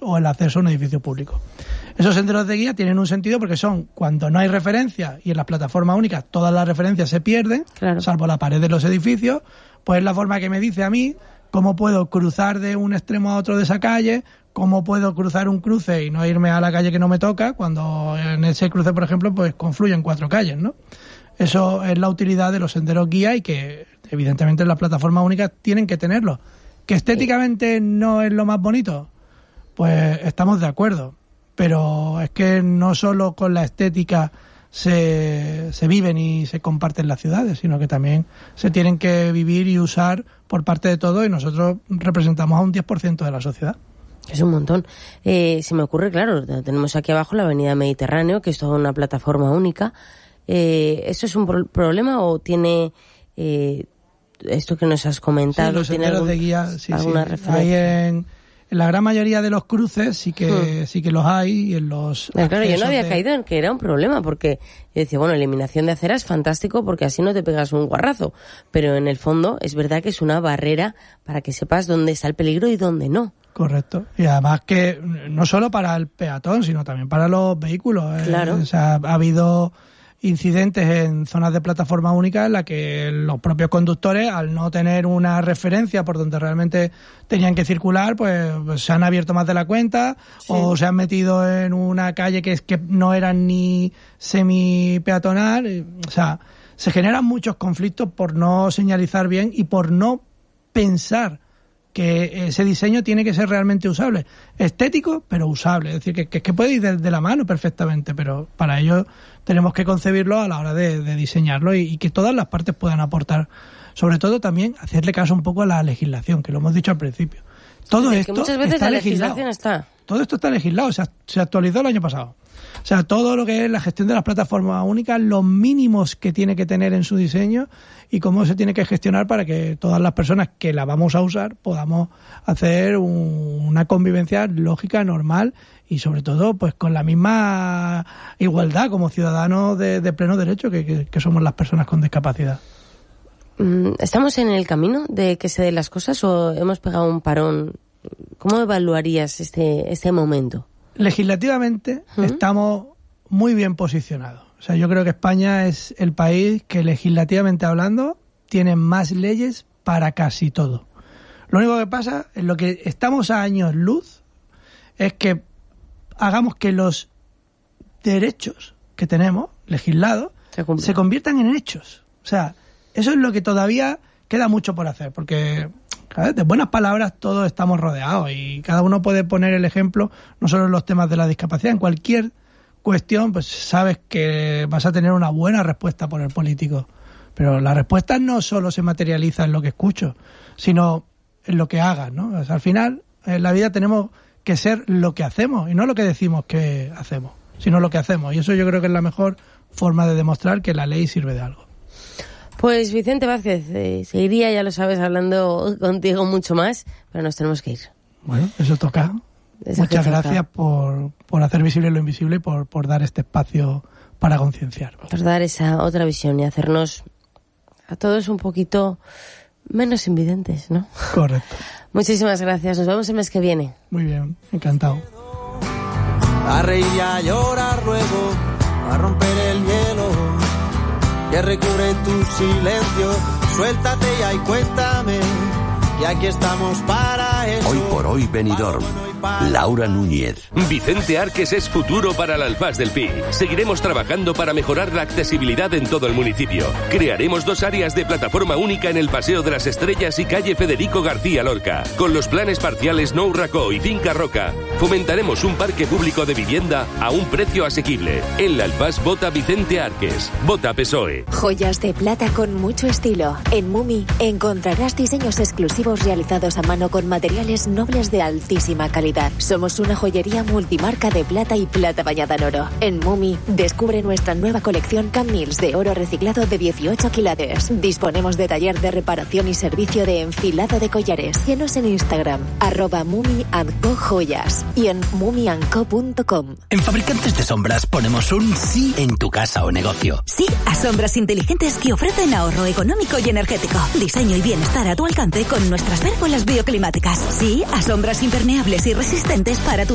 o el acceso a un edificio público. Esos senderos de guía tienen un sentido porque son cuando no hay referencia y en las plataformas únicas todas las referencias se pierden, claro, salvo la pared de los edificios, pues es la forma que me dice a mí cómo puedo cruzar de un extremo a otro de esa calle, cómo puedo cruzar un cruce y no irme a la calle que no me toca, cuando en ese cruce, por ejemplo, pues confluyen 4 calles, ¿no? Eso es la utilidad de los senderos guía y que evidentemente las plataformas únicas tienen que tenerlo. ¿Que estéticamente no es lo más bonito? Pues estamos de acuerdo. Pero es que no solo con la estética se viven y se comparten las ciudades, sino que también se tienen que vivir y usar por parte de todos, y nosotros representamos a un 10% de la sociedad. Es un montón. Se me ocurre, claro, tenemos aquí abajo la Avenida Mediterráneo, que es toda una plataforma única. ¿Eso es un problema o tiene esto que nos has comentado? Sí, los ¿tiene senderos de guía, alguna referencia? Hay en la gran mayoría de los cruces sí que los hay, y en los claro, yo no había caído en que era un problema, porque yo decía, bueno, eliminación de acera es fantástico porque así no te pegas un guarrazo, pero en el fondo es verdad que es una barrera para que sepas dónde está el peligro y dónde no. Correcto. Y además que no solo para el peatón, sino también para los vehículos. Claro. O sea, ha habido incidentes en zonas de plataforma única en la que los propios conductores, al no tener una referencia por donde realmente tenían que circular, pues se han abierto más de la cuenta, sí, o se han metido en una calle que no era ni semi-peatonal. O sea, se generan muchos conflictos por no señalizar bien y por no pensar que ese diseño tiene que ser realmente usable. Estético, pero usable. Es decir, que puede ir de la mano perfectamente, pero para ello tenemos que concebirlo a la hora de diseñarlo y que todas las partes puedan aportar. Sobre todo también hacerle caso un poco a la legislación, que lo hemos dicho al principio. Todo esto que muchas veces está la legislado. legislación está. Todo esto está legislado, se actualizó el año pasado. O sea, todo lo que es la gestión de las plataformas únicas, los mínimos que tiene que tener en su diseño y cómo se tiene que gestionar para que todas las personas que la vamos a usar podamos hacer una convivencia lógica, normal y sobre todo pues con la misma igualdad como ciudadanos de pleno derecho que somos las personas con discapacidad. ¿Estamos en el camino de que se den las cosas o hemos pegado un parón? ¿Cómo evaluarías este momento? Legislativamente estamos muy bien posicionados. O sea, yo creo que España es el país que legislativamente hablando tiene más leyes para casi todo. Lo único que pasa, en lo que estamos a años luz, es que hagamos que los derechos que tenemos legislados se conviertan en hechos. O sea, eso es lo que todavía queda mucho por hacer, porque de buenas palabras todos estamos rodeados y cada uno puede poner el ejemplo, no solo en los temas de la discapacidad, en cualquier cuestión, pues sabes que vas a tener una buena respuesta por el político. Pero la respuesta no solo se materializa en lo que escucho, sino en lo que hagas, ¿no? O sea, al final, en la vida tenemos que ser lo que hacemos y no lo que decimos que hacemos, sino lo que hacemos. Y eso yo creo que es la mejor forma de demostrar que la ley sirve de algo. Pues Vicente Vázquez, seguiría, ya lo sabes, hablando contigo mucho más, pero nos tenemos que ir. Bueno, eso toca. Muchas gracias por hacer visible lo invisible y por dar este espacio para concienciar. Por dar esa otra visión y hacernos a todos un poquito menos invidentes, ¿no? Correcto. Muchísimas gracias. Nos vemos el mes que viene. Muy bien, encantado. A reír y a llorar luego, a romper el hielo que recubre tu silencio. Suéltate ya y cuéntame, que aquí estamos para eso. Hoy por hoy Benidorm. Laura Núñez. Vicente Arques es futuro para el Alfaz del Pi. Seguiremos trabajando para mejorar la accesibilidad en todo el municipio. Crearemos 2 áreas de plataforma única en el Paseo de las Estrellas y calle Federico García Lorca. Con los planes parciales Nou Racó y Finca Roca, fomentaremos un parque público de vivienda a un precio asequible. En la Alfaz vota Vicente Arques. Vota PSOE. Joyas de plata con mucho estilo. En Mumi encontrarás diseños exclusivos realizados a mano con materiales nobles de altísima calidad. Somos una joyería multimarca de plata y plata bañada en oro. En Mumi, descubre nuestra nueva colección Camils de oro reciclado de 18 quilates. Disponemos de taller de reparación y servicio de enfilado de collares. Síguenos en Instagram, @mumi&co-joyas y en mumiandco.com. En Fabricantes de Sombras ponemos un sí en tu casa o negocio. Sí a sombras inteligentes que ofrecen ahorro económico y energético. Diseño y bienestar a tu alcance con nuestras vérgolas bioclimáticas. Sí a sombras impermeables y resistentes para tu